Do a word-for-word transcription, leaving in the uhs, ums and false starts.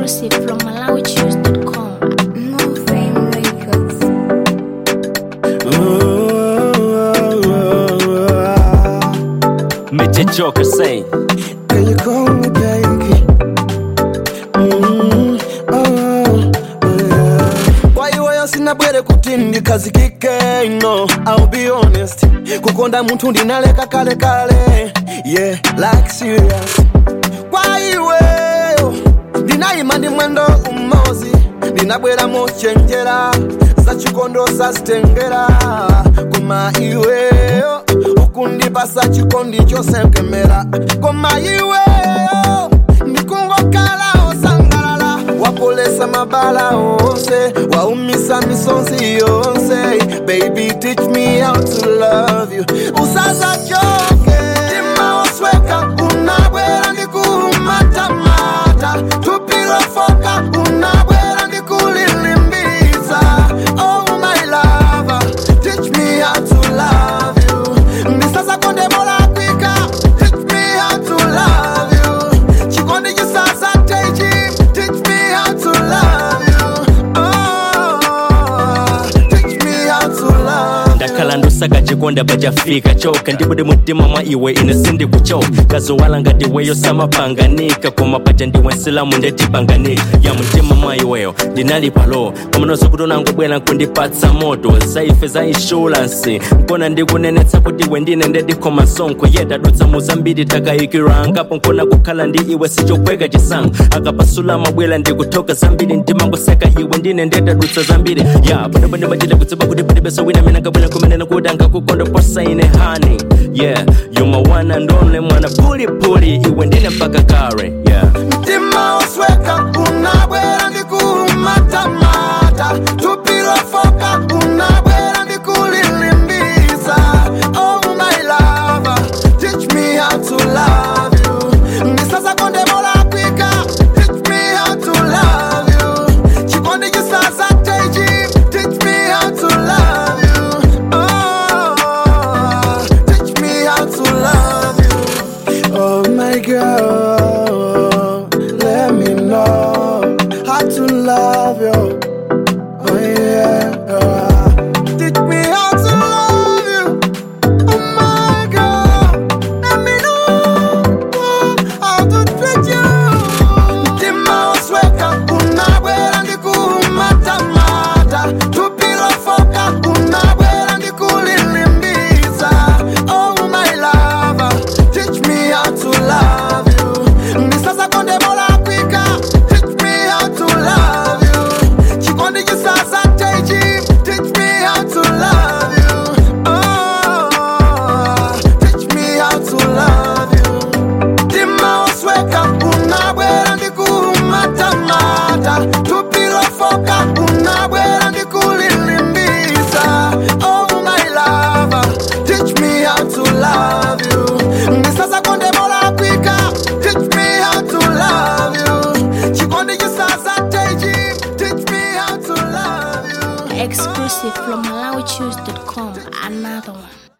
Exclusive from Malawi Choose dot com. No Fame Records. Major Joker say, can you call me baby? Mm, oh, oh, yeah. Why you are sina bwere kutindi kazi kike no, I'll be honest. Kukonda muntu ndinaleka kale kale. Yeah, like serious. Kwa iwe ndinaima ndi mwendo umozi, ndinabwera mochenjera za chikondo sazitengera. Koma iwe ukundipasa chikondi chosenkemera. Koma iwe ndikungokala osangalala, wapolesa mabala onse, waumisa misonzi yonse. Baby, teach me how to love you. Usaza choke tima osweka, unabwera ndikumatamata. Tupilo foka, unabwera ndikulilimbiza. Oh my lover, teach me how to love you. Nisasa konde mola kwika, teach me how to love you. Chikonde jisasa teji, teach me how to love you. Oh, teach me how to love you. ndakhala ndosaka chikonda pachafika choka, ndibude mutima mwa iwe ine sindi kuchoka. Kazowala ngati weyo samapanganika, koma paja ndiwe nsilamu ndetipanganika. Ya mutima mwa iweyo ndinali palo, pamanozo kuti unangobwera nkundipatsa moto. Zaife za insurance nkona ndikunenetsa kuti iwe ndine ndedikoma nsonko. Ye tadutsa muzambiri takayikiranga, nkona kukhala ndi iwe sichokweka chisango. Akapasula mabwera ndikutoka zambiri, ndimangoseka iwe ndine ndetadutsa zambiri. Ya pano machita kutsiba kuti palibeso wina mina ngabwera kumenena kudanga kukonda posa ine honey. Yeah, you my one and only mwana puli puli, iwe ndine mpaka kare. Yeah, Mtima osweka, unabwera ndikumatamata. Tupilo foka, unabwera ndikulilimbiza. Oh my lover, teach me how to love you. Nisasa konde mola kwika, teach me how to love you. Chikonde jisasa teji, teach me how to love you. Oh, teach me how to love you. Oh my girl, let me know how to love you. Oh yeah, teach me how to love you. Oh my girl, let me know how to treat you. Mtima osweka, unabwera ndikumatamata. Tupilo foka, unabwera ndikulilimbiza. Oh my lover, teach me how to love you. Nisasa konde mola kwika, teach me how to love you. Chikonde jisasa teji, teach me how to love you. Oh, teach me how to love you. Tima osweka, unabwera ndikumatamata. Tupilo foka, unabwera ndikulilimbiza. Oh my lover, teach me how to love you. Nisasa konde mola kwika, teach me how to love you. Chikonde jisasa teji, teach me how to love you. Exclusive from Malawi Choose dot com. Another one.